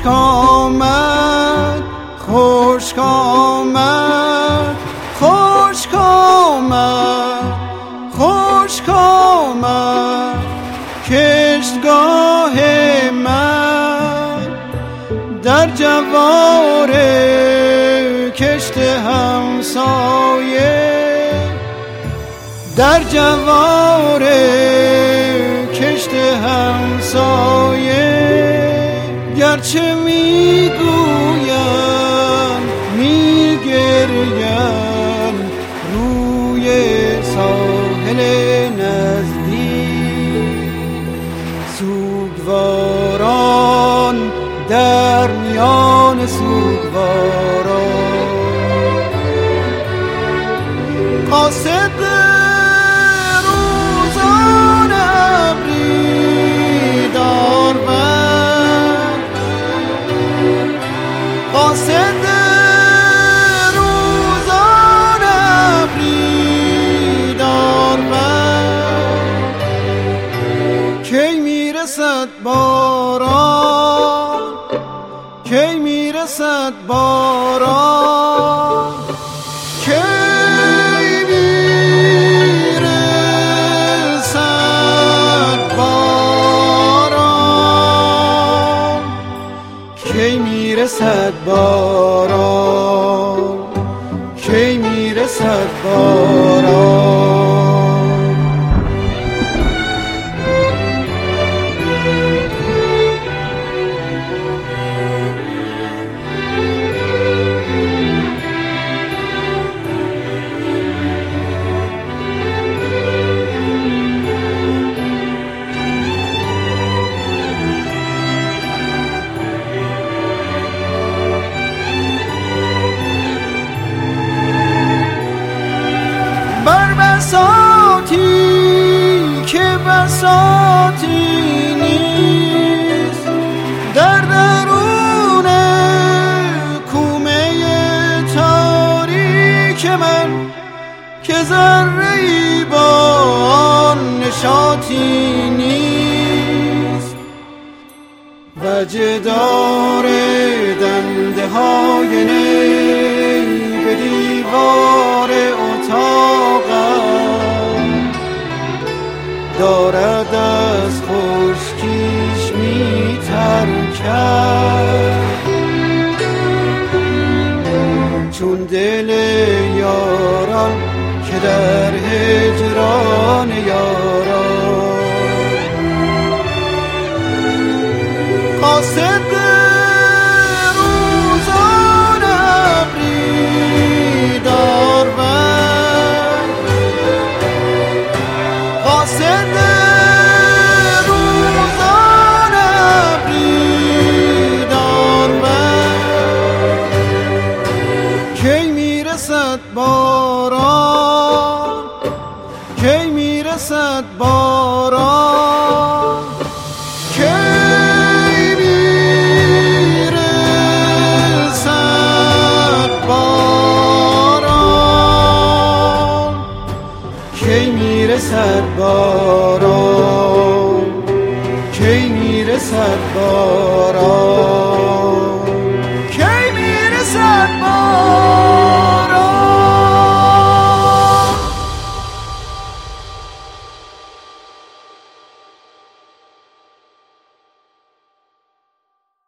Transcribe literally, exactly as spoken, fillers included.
خشک آمد خشک آمد خشک آمد خشک آمد کشتگاه من در جوار کشت همسایه در جوار کشت همسایه گرچه میگویم میگریم روی ساحل نزدیک سوگواران در میان سوگواران قاصد روزان ابری داربند قاصد روزان ابری داربند کی میرسد باران کی میرسد باران کی میرسد باران کی میرسد باران کی میرسد باران بر بساطی که بساطی نیست در درون کومه تاریک من که ذره‌ای با آن نشاطی نیست وجدار دنده های نی به دیوار اتاقم دارد از خشکیش می‌ترکد چون دل یاران که در هجران یاران قاصد روزان ابری داربند قاصد روزان ابری داربند کی میرسد باران کی میرسد باران کی میرسد باران کی میرسد باران